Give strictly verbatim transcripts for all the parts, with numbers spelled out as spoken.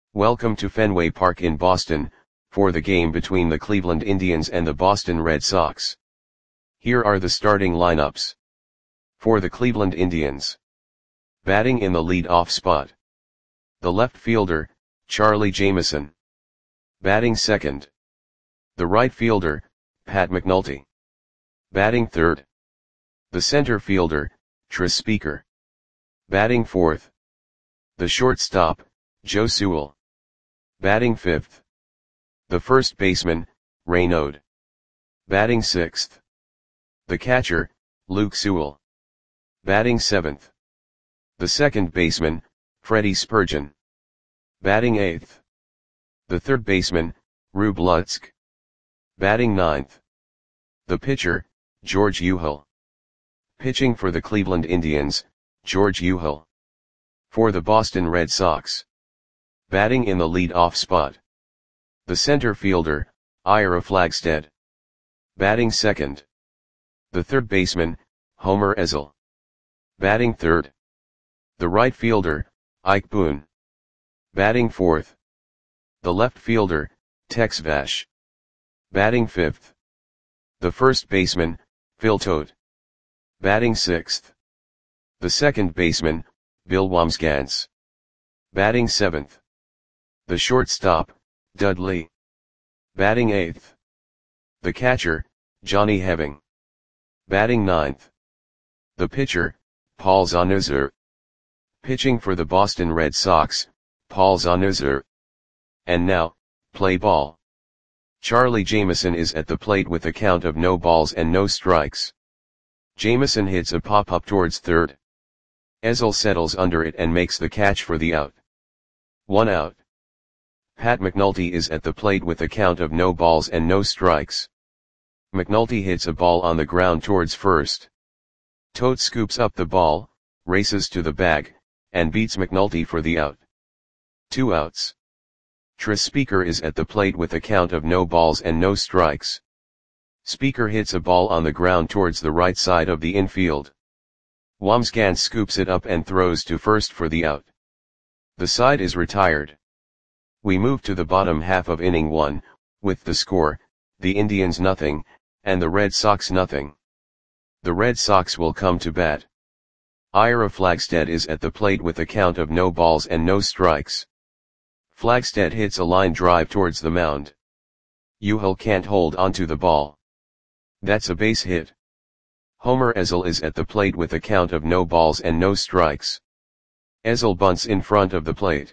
Welcome to Fenway Park in Boston, for the game between the Cleveland Indians and the Boston Red Sox. Here are the starting lineups. For the Cleveland Indians. Batting in the lead-off spot. The left fielder, Charlie Jameson. Batting second. The right fielder, Pat McNulty. Batting third. The center fielder, Tris Speaker. Batting fourth. The shortstop, Joe Sewell. Batting fifth. The first baseman, Ray Node. Batting sixth. The catcher, Luke Sewell. Batting seventh. The second baseman, Freddie Spurgeon. Batting eighth. The third baseman, Rube Lutsk. Batting ninth. The pitcher, George Uhill. Pitching for the Cleveland Indians, George Uhill. For the Boston Red Sox. Batting in the lead-off spot. The center fielder, Ira Flagstead. Batting second. The third baseman, Homer Ezel. Batting third. The right fielder, Ike Boone. Batting fourth. The left fielder, Tex Vash. Batting fifth. The first baseman, Phil Todt. Batting sixth. The second baseman, Bill Wambsgans. Batting seventh. The shortstop, Dudley. Batting eighth. The catcher, Johnny Heving. Batting ninth. The pitcher, Paul Zanusser. Pitching for the Boston Red Sox, Paul Zanusser. And now, play ball. Charlie Jameson is at the plate with a count of no balls and no strikes. Jameson hits a pop-up towards third. Ezel settles under it and makes the catch for the out. One out. Pat McNulty is at the plate with a count of no balls and no strikes. McNulty hits a ball on the ground towards first. Todt scoops up the ball, races to the bag, and beats McNulty for the out. Two outs. Tris Speaker is at the plate with a count of no balls and no strikes. Speaker hits a ball on the ground towards the right side of the infield. Wambsgans scoops it up and throws to first for the out. The side is retired. We move to the bottom half of inning one, with the score, the Indians nothing, and the Red Sox nothing. The Red Sox will come to bat. Ira Flagstead is at the plate with a count of no balls and no strikes. Flagstead hits a line drive towards the mound. Uhill can't hold onto the ball. That's a base hit. Homer Ezel is at the plate with a count of no balls and no strikes. Ezel bunts in front of the plate.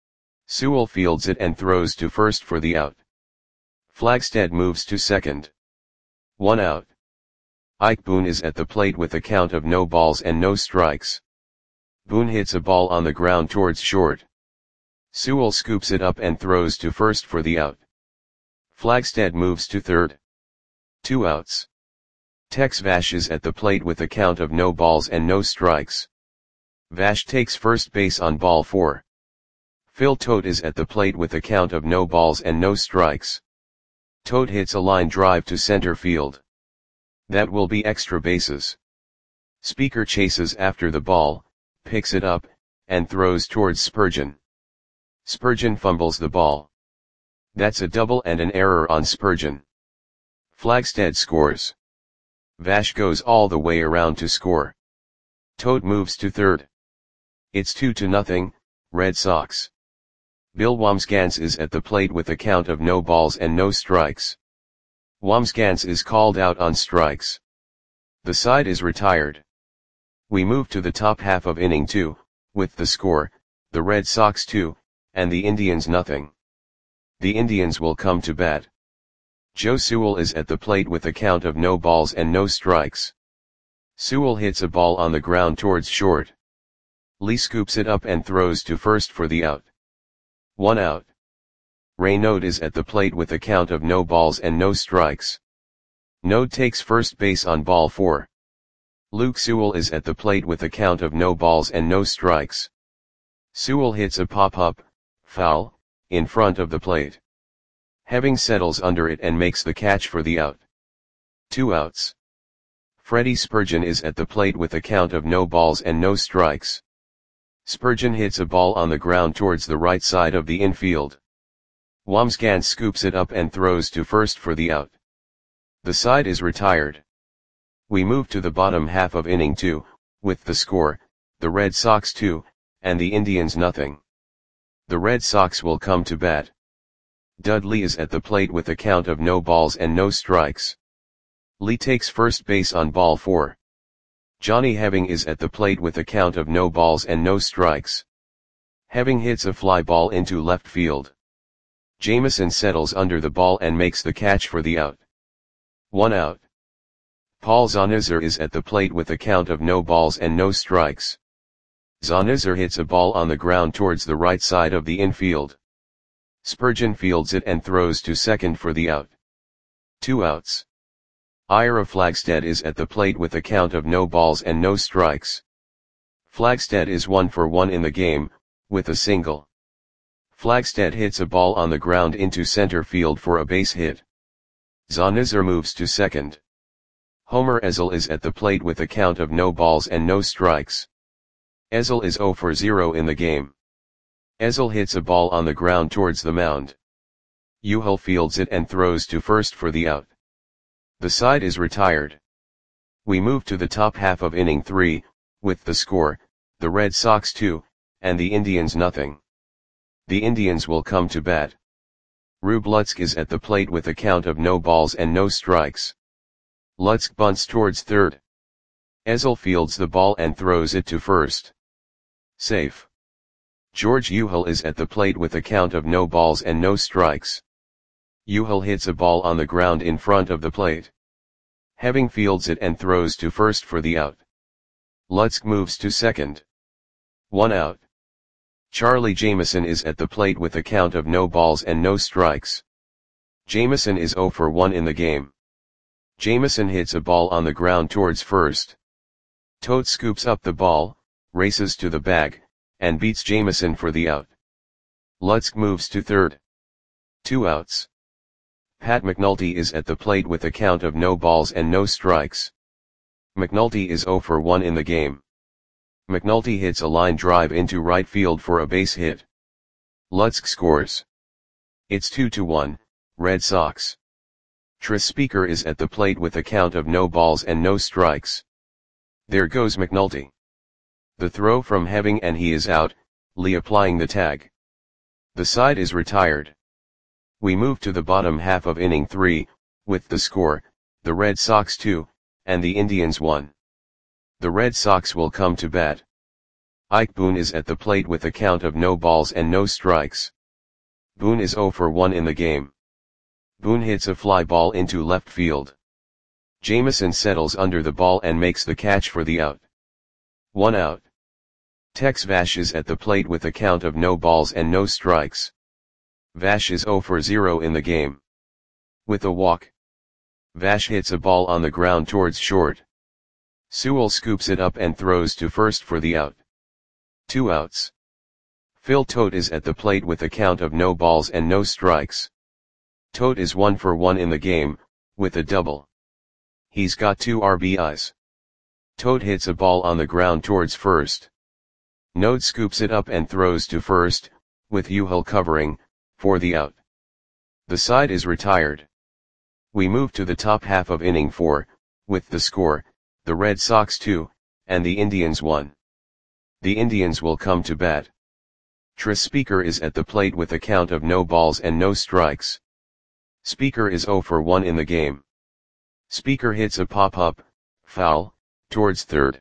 Sewell fields it and throws to first for the out. Flagstead moves to second. One out. Ike Boone is at the plate with a count of no balls and no strikes. Boone hits a ball on the ground towards short. Sewell scoops it up and throws to first for the out. Flagstead moves to third. Two outs. Tex Vash is at the plate with a count of no balls and no strikes. Vash takes first base on ball four. Phil Todt is at the plate with a count of no balls and no strikes. Todt hits a line drive to center field. That will be extra bases. Speaker chases after the ball, picks it up, and throws towards Spurgeon. Spurgeon fumbles the ball. That's a double and an error on Spurgeon. Flagstead scores. Vash goes all the way around to score. Todt moves to third. It's two to nothing, Red Sox. Bill Wambsgans is at the plate with a count of no balls and no strikes. Wambsgans is called out on strikes. The side is retired. We move to the top half of inning two, with the score, the Red Sox two, and the Indians nothing. The Indians will come to bat. Joe Sewell is at the plate with a count of no balls and no strikes. Sewell hits a ball on the ground towards short. Lee scoops it up and throws to first for the out. One out. Ray Node is at the plate with a count of no balls and no strikes. Node takes first base on ball four. Luke Sewell is at the plate with a count of no balls and no strikes. Sewell hits a pop-up, foul, in front of the plate. Heving settles under it and makes the catch for the out. Two outs. Freddie Spurgeon is at the plate with a count of no balls and no strikes. Spurgeon hits a ball on the ground towards the right side of the infield. Wamsgans scoops it up and throws to first for the out. The side is retired. We move to the bottom half of inning two, with the score, the Red Sox two, and the Indians nothing. The Red Sox will come to bat. Dudley is at the plate with a count of no balls and no strikes. Lee takes first base on ball four. Johnny Heving is at the plate with a count of no balls and no strikes. Heving hits a fly ball into left field. Jameson settles under the ball and makes the catch for the out. One out. Paul Zonizer is at the plate with a count of no balls and no strikes. Zonizer hits a ball on the ground towards the right side of the infield. Spurgeon fields it and throws to second for the out. Two outs. Ira Flagstead is at the plate with a count of no balls and no strikes. Flagstead is one for one in the game, with a single. Flagstead hits a ball on the ground into center field for a base hit. Zonizer moves to second. Homer Ezel is at the plate with a count of no balls and no strikes. Ezel is zero for zero in the game. Ezel hits a ball on the ground towards the mound. Euchel fields it and throws to first for the out. The side is retired. We move to the top half of inning three, with the score, the Red Sox two, and the Indians nothing. The Indians will come to bat. Rube Lutzk is at the plate with a count of no balls and no strikes. Lutzk bunts towards third. Ezel fields the ball and throws it to first. Safe. George Euchel is at the plate with a count of no balls and no strikes. Euchel hits a ball on the ground in front of the plate. Heving fields it and throws to first for the out. Lutzk moves to second. One out. Charlie Jameson is at the plate with a count of no balls and no strikes. Jameson is zero for one in the game. Jameson hits a ball on the ground towards first. Tote scoops up the ball, races to the bag, and beats Jameson for the out. Lutzk moves to third. Two outs. Pat McNulty is at the plate with a count of no balls and no strikes. McNulty is zero for one in the game. McNulty hits a line drive into right field for a base hit. Lutzk scores. It's two to one, Red Sox. Tris Speaker is at the plate with a count of no balls and no strikes. There goes McNulty. The throw from Heving and he is out, Lee applying the tag. The side is retired. We move to the bottom half of inning three, with the score, the Red Sox two, and the Indians one. The Red Sox will come to bat. Ike Boone is at the plate with a count of no balls and no strikes. Boone is zero for one in the game. Boone hits a fly ball into left field. Jameson settles under the ball and makes the catch for the out. One out. Tex Vash is at the plate with a count of no balls and no strikes. Vash is zero for zero in the game. With a walk. Vash hits a ball on the ground towards short. Sewell scoops it up and throws to first for the out. Two outs. Phil Tote is at the plate with a count of no balls and no strikes. Tote is one for one in the game, with a double. He's got two R B Is. Tote hits a ball on the ground towards first. Node scoops it up and throws to first, with Euchel covering, for the out. The side is retired. We move to the top half of inning four, with the score, the Red Sox two, and the Indians one. The Indians will come to bat. Tris Speaker is at the plate with a count of no balls and no strikes. Speaker is zero for one in the game. Speaker hits a pop-up, foul, towards third.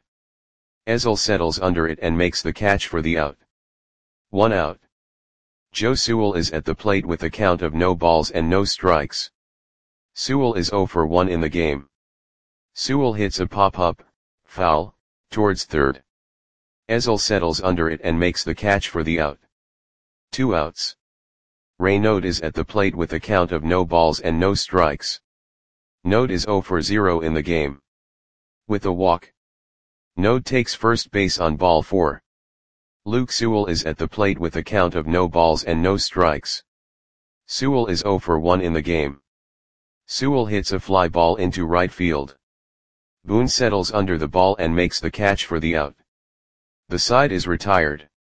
Ezel settles under it and makes the catch for the out. One out. Joe Sewell is at the plate with a count of no balls and no strikes. Sewell is zero for one in the game. Sewell hits a pop-up, foul, towards third. Ezel settles under it and makes the catch for the out. Two outs. Ray Node is at the plate with a count of no balls and no strikes. Node is zero for zero in the game. With a walk. Node takes first base on ball four. Luke Sewell is at the plate with a count of no balls and no strikes. Sewell is zero for one in the game. Sewell hits a fly ball into right field. Boone settles under the ball and makes the catch for the out. The side is retired.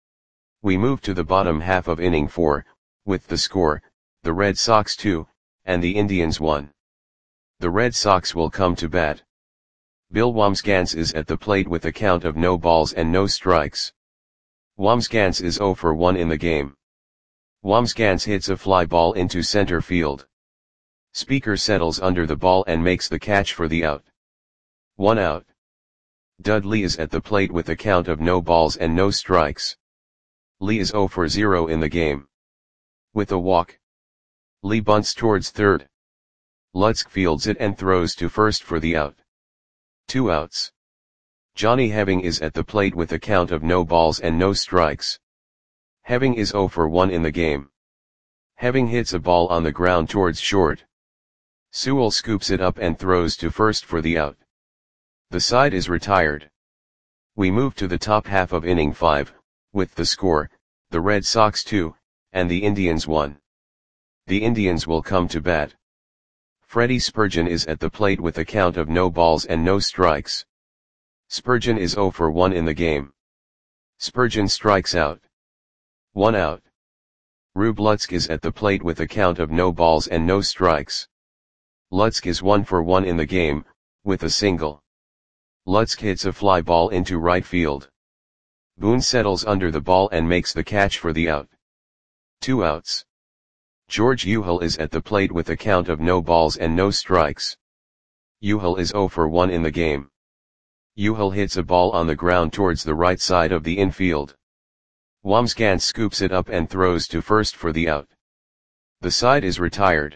We move to the bottom half of inning four, with the score, the Red Sox two, and the Indians one. The Red Sox will come to bat. Bill Wambsgans is at the plate with a count of no balls and no strikes. Wambsgans is oh for one in the game. Wambsgans hits a fly ball into center field. Speaker settles under the ball and makes the catch for the out. One out. Dudley is at the plate with a count of no balls and no strikes. Lee is oh for zero in the game. With a walk, Lee bunts towards third. Lutz fields it and throws to first for the out. Two outs. Johnny Heving is at the plate with a count of no balls and no strikes. Heving is oh for one in the game. Heving hits a ball on the ground towards short. Sewell scoops it up and throws to first for the out. The side is retired. We move to the top half of inning five, with the score, the Red Sox two, and the Indians one. The Indians will come to bat. Freddie Spurgeon is at the plate with a count of no balls and no strikes. Spurgeon is oh for one in the game. Spurgeon strikes out. One out. Rube Lutzk is at the plate with a count of no balls and no strikes. Lutzk is one for one in the game, with a single. Lutzk hits a fly ball into right field. Boone settles under the ball and makes the catch for the out. Two outs. George Uhel is at the plate with a count of no balls and no strikes. Uhel is oh for one in the game. Uhel hits a ball on the ground towards the right side of the infield. Wambsgans scoops it up and throws to first for the out. The side is retired.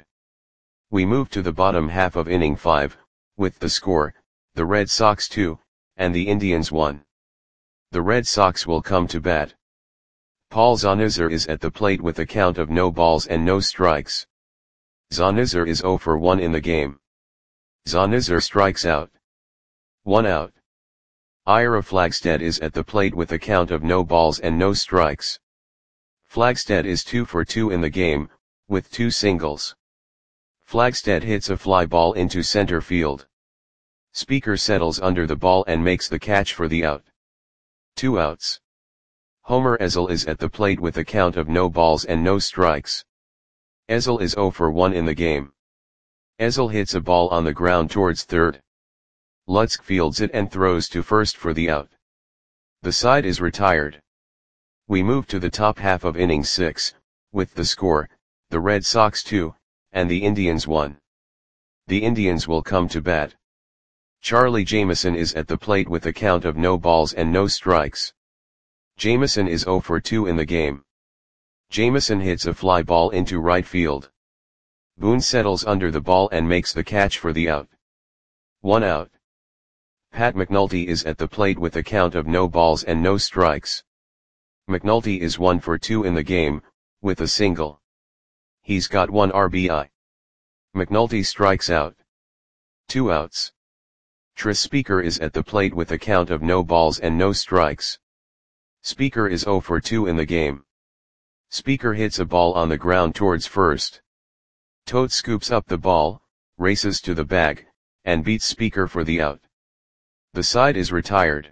We move to the bottom half of inning five, with the score, the Red Sox two, and the Indians one. The Red Sox will come to bat. Paul Zanusser is at the plate with a count of no balls and no strikes. Zanusser is oh for one in the game. Zanusser strikes out. One out. Ira Flagstead is at the plate with a count of no balls and no strikes. Flagstead is two for two in the game, with two singles. Flagstead hits a fly ball into center field. Speaker settles under the ball and makes the catch for the out. Two outs. Homer Ezel is at the plate with a count of no balls and no strikes. Ezel is oh for one in the game. Ezel hits a ball on the ground towards third. Lutzk fields it and throws to first for the out. The side is retired. We move to the top half of inning six, with the score, the Red Sox two, and the Indians one. The Indians will come to bat. Charlie Jameson is at the plate with a count of no balls and no strikes. Jameson is oh for two in the game. Jameson hits a fly ball into right field. Boone settles under the ball and makes the catch for the out. One out. Pat McNulty is at the plate with a count of no balls and no strikes. McNulty is one for two in the game, with a single. He's got one R B I. McNulty strikes out. Two outs. Tris Speaker is at the plate with a count of no balls and no strikes. Speaker is oh for two in the game. Speaker hits a ball on the ground towards first. Tote scoops up the ball, races to the bag, and beats Speaker for the out. The side is retired.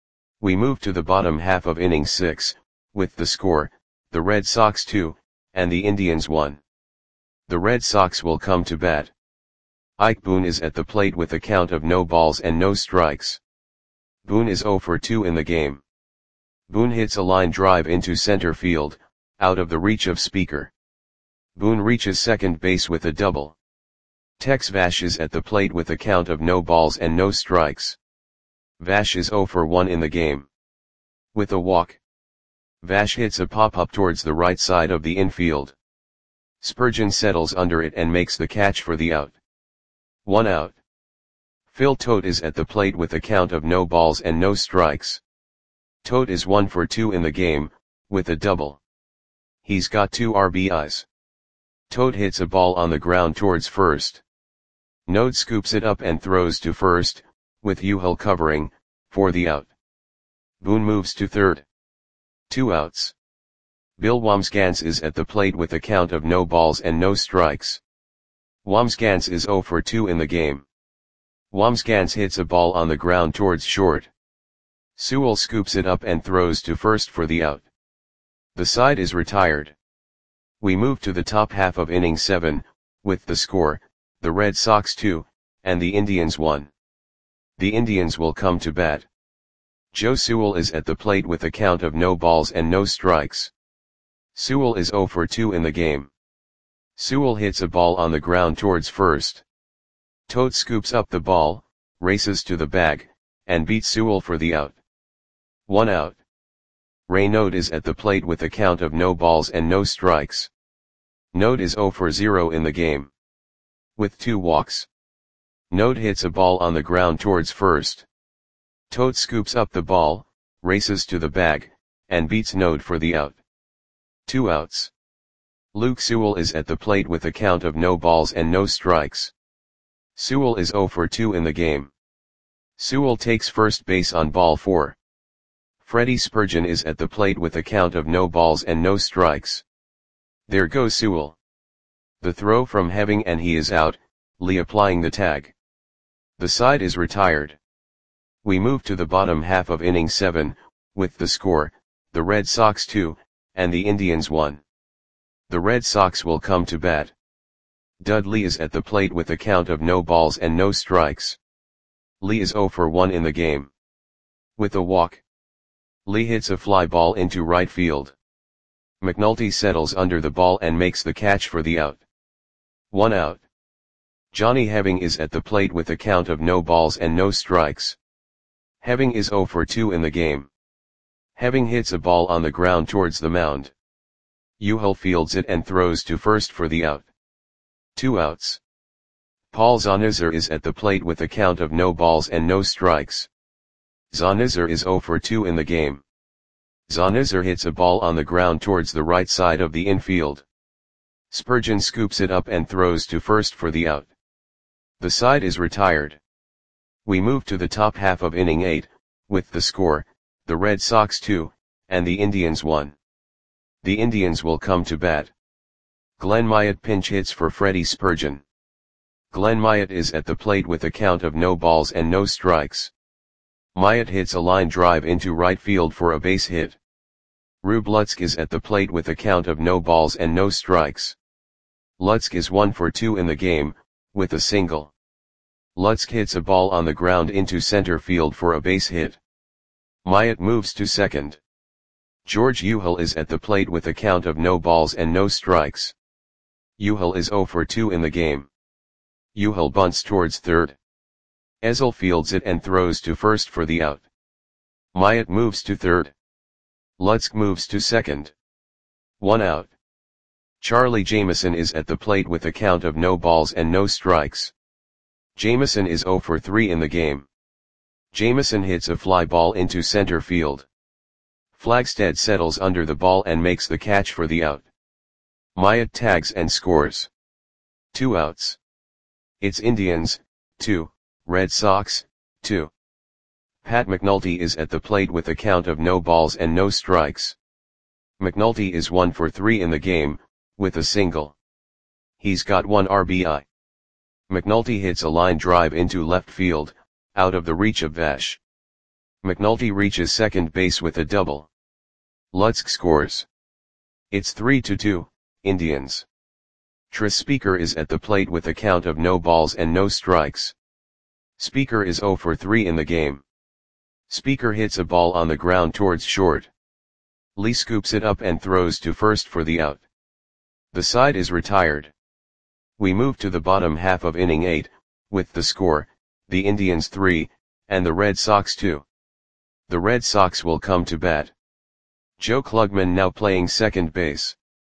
We move to the bottom half of inning six, with the score, the Red Sox two, and the Indians one. The Red Sox will come to bat. Ike Boone is at the plate with a count of no balls and no strikes. Boone is oh for two in the game. Boone hits a line drive into center field, out of the reach of Speaker. Boone reaches second base with a double. Tex Vash is at the plate with a count of no balls and no strikes. Vash is oh for one in the game. With a walk, Vash hits a pop-up towards the right side of the infield. Spurgeon settles under it and makes the catch for the out. One out. Phil Tote is at the plate with a count of no balls and no strikes. Tote is one for two in the game, with a double. He's got two R B Is. Tote hits a ball on the ground towards first. Node scoops it up and throws to first, with Uhel covering, for the out. Boone moves to third. Two outs. Bill Wambsgans is at the plate with a count of no balls and no strikes. Wambsgans is oh for two in the game. Wambsgans hits a ball on the ground towards short. Sewell scoops it up and throws to first for the out. The side is retired. We move to the top half of inning seven, with the score, the Red Sox two, and the Indians one. The Indians will come to bat. Joe Sewell is at the plate with a count of no balls and no strikes. Sewell is oh for two in the game. Sewell hits a ball on the ground towards first. Todt scoops up the ball, races to the bag, and beats Sewell for the out. One out. Raynaud is at the plate with a count of no balls and no strikes. Naud is oh for zero in the game. With two walks. Naud hits a ball on the ground towards first. Todt scoops up the ball, races to the bag, and beats Naud for the out. Two outs. Luke Sewell is at the plate with a count of no balls and no strikes. Sewell is oh for two in the game. Sewell takes first base on ball four. Freddie Spurgeon is at the plate with a count of no balls and no strikes. There goes Sewell. The throw from Having and he is out, Lee applying the tag. The side is retired. We move to the bottom half of inning seven, with the score, the Red Sox two, and the Indians one. The Red Sox will come to bat. Dudley is at the plate with a count of no balls and no strikes. Lee is oh for one in the game. With a walk. Lee hits a fly ball into right field. McNulty settles under the ball and makes the catch for the out. One out. Johnny Having is at the plate with a count of no balls and no strikes. Having is oh for two in the game. Having hits a ball on the ground towards the mound. Euchel fields it and throws to first for the out. Two outs. Paul Zonizer is at the plate with a count of no balls and no strikes. Zonizer is oh for two in the game. Zonizer hits a ball on the ground towards the right side of the infield. Spurgeon scoops it up and throws to first for the out. The side is retired. We move to the top half of inning eight, with the score, the Red Sox two, and the Indians one. The Indians will come to bat. Glenn Myatt pinch hits for Freddie Spurgeon. Glenn Myatt is at the plate with a count of no balls and no strikes. Myatt hits a line drive into right field for a base hit. Rube Lutzk is at the plate with a count of no balls and no strikes. Lutzk is one for two in the game, with a single. Lutzk hits a ball on the ground into center field for a base hit. Myatt moves to second. George Euchel is at the plate with a count of no balls and no strikes. Euchel is oh for two in the game. Euchel bunts towards third. Ezel fields it and throws to first for the out. Myatt moves to third. Lutzk moves to second. One out. Charlie Jameson is at the plate with a count of no balls and no strikes. Jameson is oh for three in the game. Jameson hits a fly ball into center field. Flagstead settles under the ball and makes the catch for the out. Myatt tags and scores. Two outs. It's Indians, two, Red Sox, two. Pat McNulty is at the plate with a count of no balls and no strikes. McNulty is one for three in the game, with a single. He's got one R B I. McNulty hits a line drive into left field, out of the reach of Vash. McNulty reaches second base with a double. Lutzk scores. It's three to two, Indians. Tris Speaker is at the plate with a count of no balls and no strikes. Speaker is oh for three in the game. Speaker hits a ball on the ground towards short. Lee scoops it up and throws to first for the out. The side is retired. We move to the bottom half of inning eight, with the score, the Indians three, and the Red Sox two. The Red Sox will come to bat. Joe Klugman now playing second base.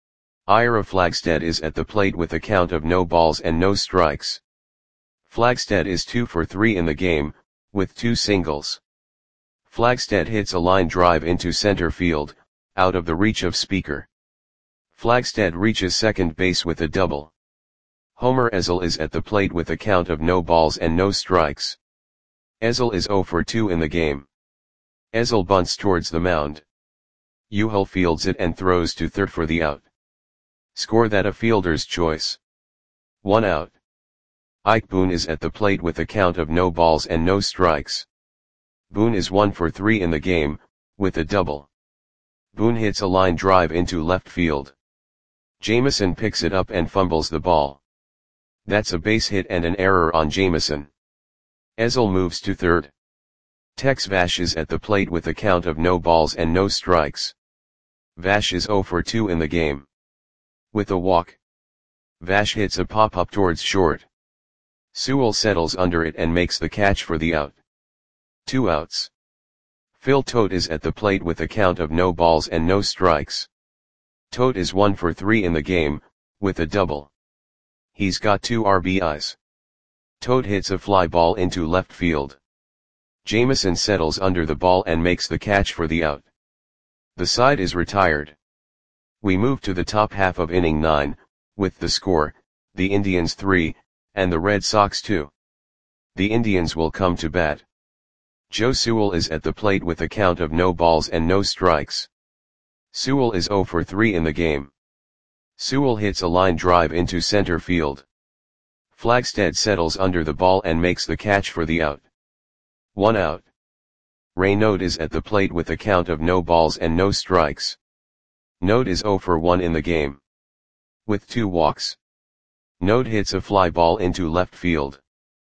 Ira Flagstead is at the plate with a count of no balls and no strikes. Flagstead is two for three in the game, with two singles. Flagstead hits a line drive into center field, out of the reach of Speaker. Flagstead reaches second base with a double. Homer Ezel is at the plate with a count of no balls and no strikes. Ezel is oh for two in the game. Ezel bunts towards the mound. Euchel fields it and throws to third for the out. Score that a fielder's choice. One out. Ike Boone is at the plate with a count of no balls and no strikes. Boone is one for three in the game, with a double. Boone hits a line drive into left field. Jameson picks it up and fumbles the ball. That's a base hit and an error on Jameson. Ezel moves to third. Tex Vash is at the plate with a count of no balls and no strikes. Vash is oh for two in the game. With a walk, Vash hits a pop-up towards short. Sewell settles under it and makes the catch for the out. Two outs. Phil Tote is at the plate with a count of no balls and no strikes. Tote is one for three in the game, with a double. He's got two R B Is. Tote hits a fly ball into left field. Jameson settles under the ball and makes the catch for the out. The side is retired. We move to the top half of inning nine, with the score, the Indians three, and the Red Sox two. The Indians will come to bat. Joe Sewell is at the plate with a count of no balls and no strikes. Sewell is oh for three in the game. Sewell hits a line drive into center field. Flagstead settles under the ball and makes the catch for the out. One out. Raynaud is at the plate with a count of no balls and no strikes. Naud is oh for one in the game. With two walks. Naud hits a fly ball into left field.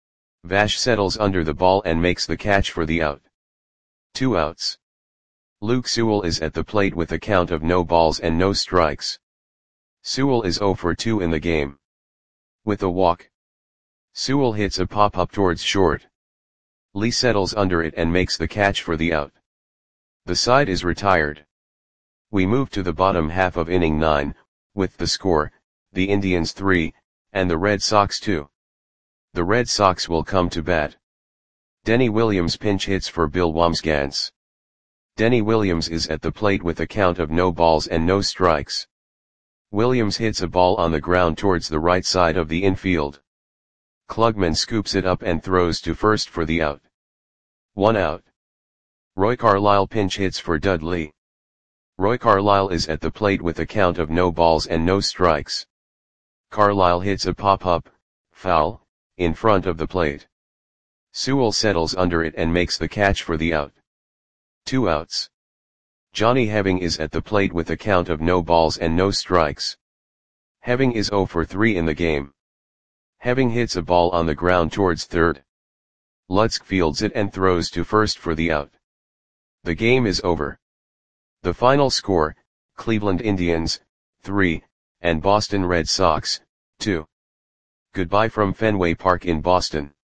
Vash settles under the ball and makes the catch for the out. Two outs. Luke Sewell is at the plate with a count of no balls and no strikes. Sewell is oh for two in the game. With a walk. Sewell hits a pop-up towards short. Lee settles under it and makes the catch for the out. The side is retired. We move to the bottom half of inning nine, with the score, the Indians three, and the Red Sox two. The Red Sox will come to bat. Denny Williams pinch hits for Bill Wambsgans. Denny Williams is at the plate with a count of no balls and no strikes. Williams hits a ball on the ground towards the right side of the infield. Klugman scoops it up and throws to first for the out. One out. Roy Carlisle pinch hits for Dudley. Roy Carlisle is at the plate with a count of no balls and no strikes. Carlisle hits a pop-up, foul, in front of the plate. Sewell settles under it and makes the catch for the out. Two outs. Johnny Heving is at the plate with a count of no balls and no strikes. Heving is oh for three in the game. Heving hits a ball on the ground towards third. Lutzk fields it and throws to first for the out. The game is over. The final score, Cleveland Indians, three, and Boston Red Sox, two. Goodbye from Fenway Park in Boston.